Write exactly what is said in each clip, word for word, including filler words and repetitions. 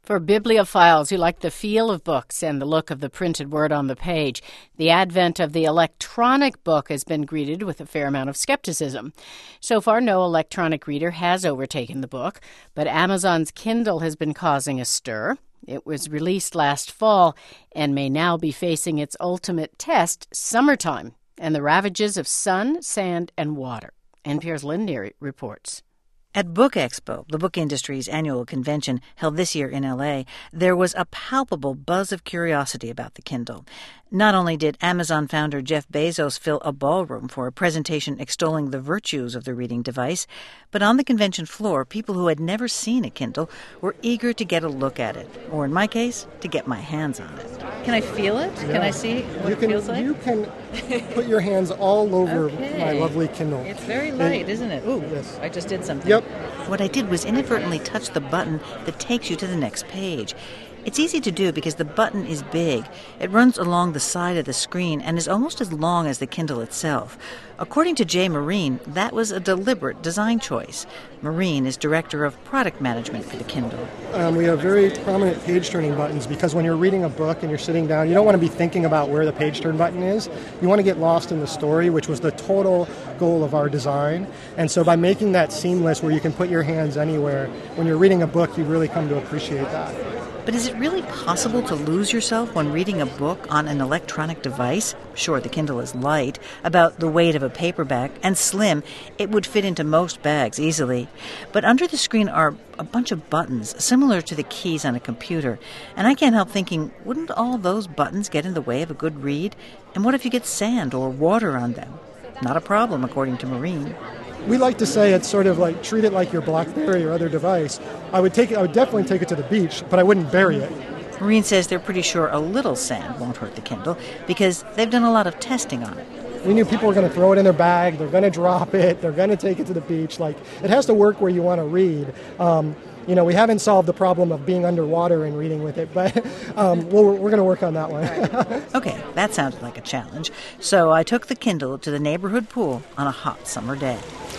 For bibliophiles who like the feel of books and the look of the printed word on the page, the advent of the electronic book has been greeted with a fair amount of skepticism. So far, no electronic reader has overtaken the book, but Amazon's Kindle has been causing a stir. It was released last fall and may now be facing its ultimate test, summertime, and the ravages of sun, sand, and water. N P R's Lynn Neary reports. At Book Expo, the book industry's annual convention held this year in L A, there was a palpable buzz of curiosity about the Kindle. Not only did Amazon founder Jeff Bezos fill a ballroom for a presentation extolling the virtues of the reading device, but on the convention floor, people who had never seen a Kindle were eager to get a look at it, or in my case, to get my hands on it. Can I feel it? Yeah. Can I see what you it can, feels like? You can put your hands all over Okay. my lovely Kindle. It's very light, and, isn't it? Ooh, yes. I just did something. Yep. What I did was inadvertently touch the button that takes you to the next page. It's easy to do because the button is big. It runs along the side of the screen and is almost as long as the Kindle itself. According to Jay Marine, that was a deliberate design choice. Marine is director of product management for the Kindle. Um, we have very prominent page-turning buttons because when you're reading a book and you're sitting down, you don't want to be thinking about where the page-turn button is. You want to get lost in the story, which was the total goal of our design. And so by making that seamless where you can put your hands anywhere, when you're reading a book, you really come to appreciate that. But is it really possible to lose yourself when reading a book on an electronic device? Sure, the Kindle is light, about the weight of a paperback, and slim. It would fit into most bags easily. But under the screen are a bunch of buttons, similar to the keys on a computer. And I can't help thinking, wouldn't all those buttons get in the way of a good read? And what if you get sand or water on them? Not a problem, according to Marine. We like to say it's sort of like treat it like your BlackBerry or other device. I would take it, I would definitely take it to the beach, but I wouldn't bury it. Marine says they're pretty sure a little sand won't hurt the Kindle because they've done a lot of testing on it. We knew people were going to throw it in their bag, they're going to drop it, they're going to take it to the beach. Like, it has to work where you want to read. Um, you know, we haven't solved the problem of being underwater and reading with it, but um, we'll, we're going to work on that one. Okay, that sounded like a challenge. So I took the Kindle to the neighborhood pool on a hot summer day.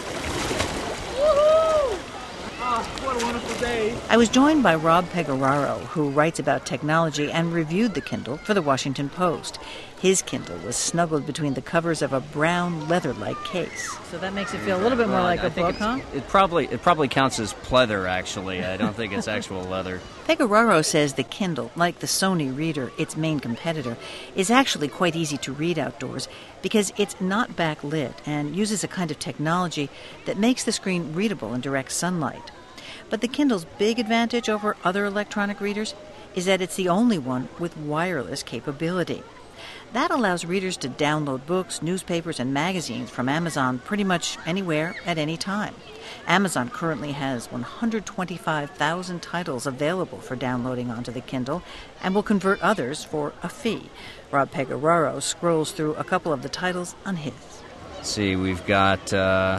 What a wonderful day. I was joined by Rob Pegoraro, who writes about technology and reviewed the Kindle for the Washington Post. His Kindle was snuggled between the covers of a brown leather-like case. So that makes it feel a little bit more well, like I a think book, huh? It probably it probably counts as pleather, actually. I don't think it's actual leather. Pegoraro says the Kindle, like the Sony Reader, its main competitor, is actually quite easy to read outdoors because it's not backlit and uses a kind of technology that makes the screen readable in direct sunlight. But the Kindle's big advantage over other electronic readers is that it's the only one with wireless capability. That allows readers to download books, newspapers, and magazines from Amazon pretty much anywhere at any time. Amazon currently has one hundred twenty-five thousand titles available for downloading onto the Kindle and will convert others for a fee. Rob Pegoraro scrolls through a couple of the titles on his. Let's see, we've got uh,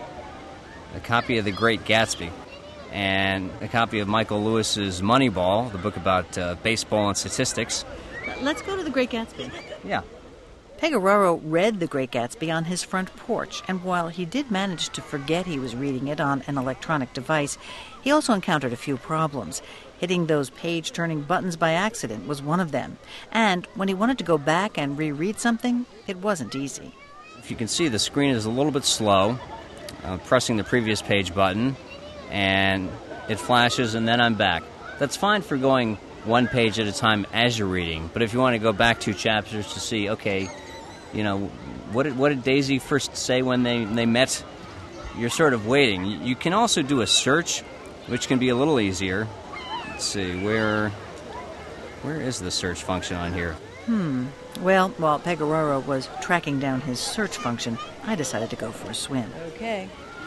a copy of The Great Gatsby and a copy of Michael Lewis's Moneyball, the book about uh, baseball and statistics. Let's go to The Great Gatsby. Yeah. Pegoraro read The Great Gatsby on his front porch, and while he did manage to forget he was reading it on an electronic device, he also encountered a few problems. Hitting those page-turning buttons by accident was one of them, and when he wanted to go back and reread something, it wasn't easy. If you can see, the screen is a little bit slow. Uh, pressing the previous page button, and it flashes, and then I'm back. That's fine for going one page at a time as you're reading, but if you want to go back two chapters to see, okay, you know, what did, what did Daisy first say when they, they met? You're sort of waiting. You can also do a search, which can be a little easier. Let's see, where where is the search function on here? Hmm. Well, while Pegoraro was tracking down his search function, I decided to go for a swim. Okay.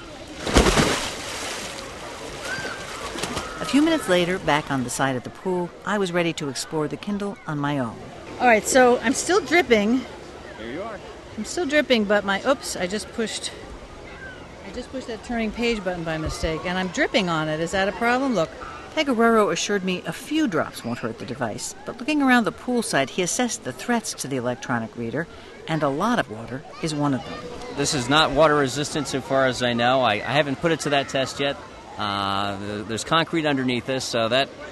A few minutes later, back on the side of the pool, I was ready to explore the Kindle on my own. All right, so I'm still dripping. Here you are. I'm still dripping, but my, oops, I just pushed, I just pushed that turning page button by mistake, and I'm dripping on it. Is that a problem? Look. Pegoraro assured me a few drops won't hurt the device, but looking around the poolside, he assessed the threats to the electronic reader, and a lot of water is one of them. This is not water resistant so far as I know. I, I haven't put it to that test yet. Uh, there's concrete underneath this, so that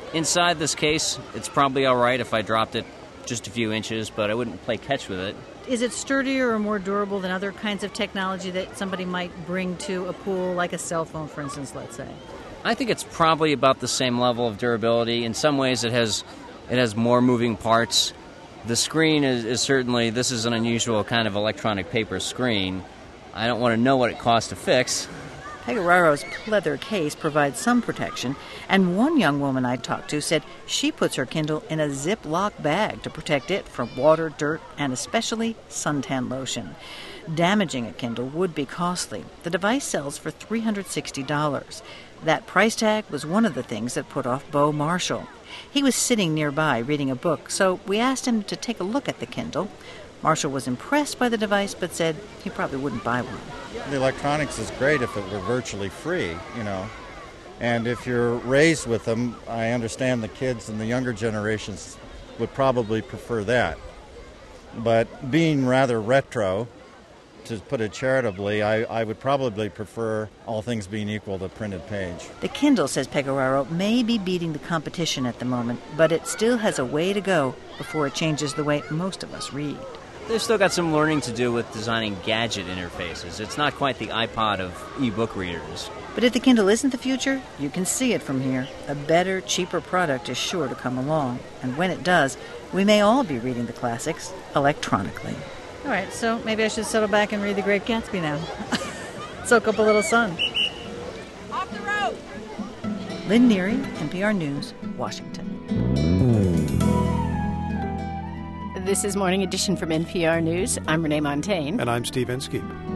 Inside this case, it's probably all right if I dropped it just a few inches, but I wouldn't play catch with it. Is it sturdier or more durable than other kinds of technology that somebody might bring to a pool, like a cell phone, for instance, let's say? I think it's probably about the same level of durability. In some ways, it has it has more moving parts. The screen is, is certainly, this is an unusual kind of electronic paper screen. I don't want to know what it costs to fix. Pegoraro's pleather case provides some protection, and one young woman I talked to said she puts her Kindle in a Ziploc bag to protect it from water, dirt, and especially suntan lotion. Damaging a Kindle would be costly. The device sells for three hundred sixty dollars. That price tag was one of the things that put off Bo Marshall. He was sitting nearby reading a book, so we asked him to take a look at the Kindle. Marshall was impressed by the device, but said he probably wouldn't buy one. The electronics is great if it were virtually free, you know. And if you're raised with them, I understand the kids and the younger generations would probably prefer that. But being rather retro, to put it charitably, I, I would probably prefer, all things being equal, the printed page. The Kindle, says Pegoraro, may be beating the competition at the moment, but it still has a way to go before it changes the way most of us read. They've still got some learning to do with designing gadget interfaces. It's not quite the iPod of e-book readers. But if the Kindle isn't the future, you can see it from here. A better, cheaper product is sure to come along. And when it does, we may all be reading the classics electronically. All right, so maybe I should settle back and read The Great Gatsby now. Soak up a little sun. Off the road! Lynn Neary, N P R News, Washington. This is Morning Edition from N P R News. I'm Renee Montaigne. And I'm Steve Inskeep.